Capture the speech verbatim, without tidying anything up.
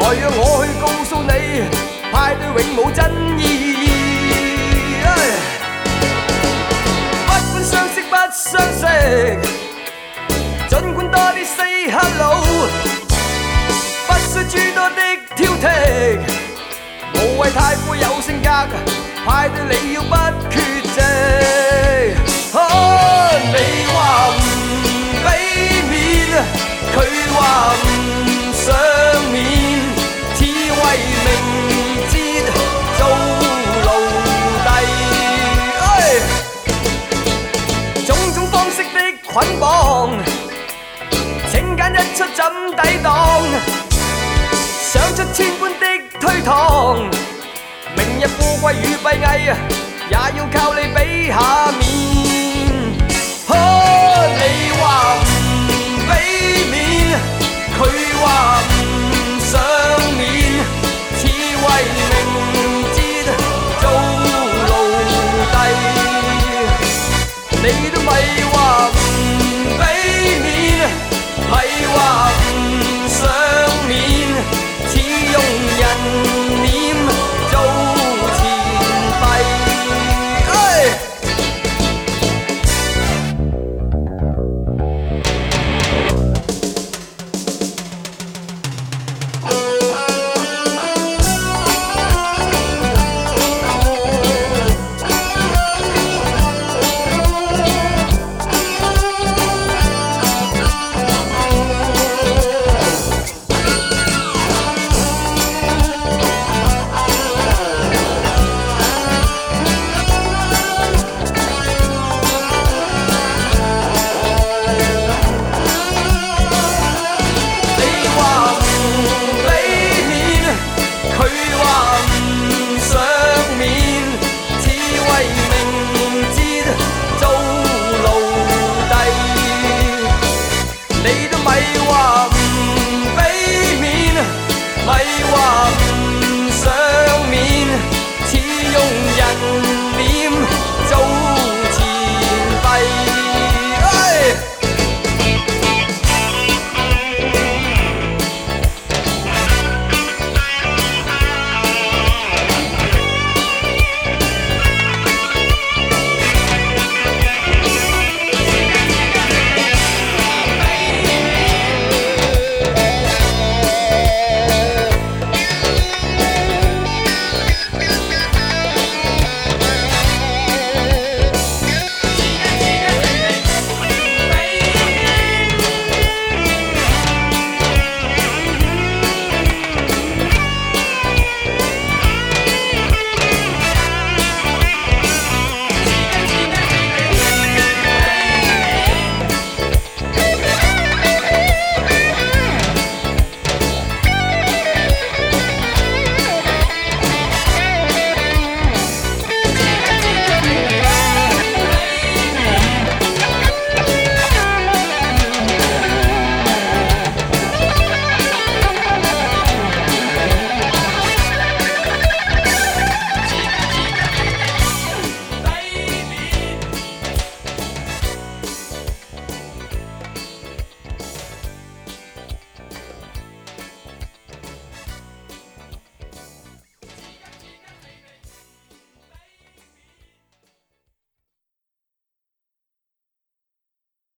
让我去告訴你，派對永無真意。不管相識不相識，儘管多啲 say hello， 不需諸多的挑剔，無謂太過有性格，派對你要不缺席。啊，你話唔俾面，佢話唔想面，只為明節做奴隸。哎，種種方式的捆綁，請揀一出怎抵擋？想出千般的推搪，明日富貴與閉翳，也要靠你俾下面。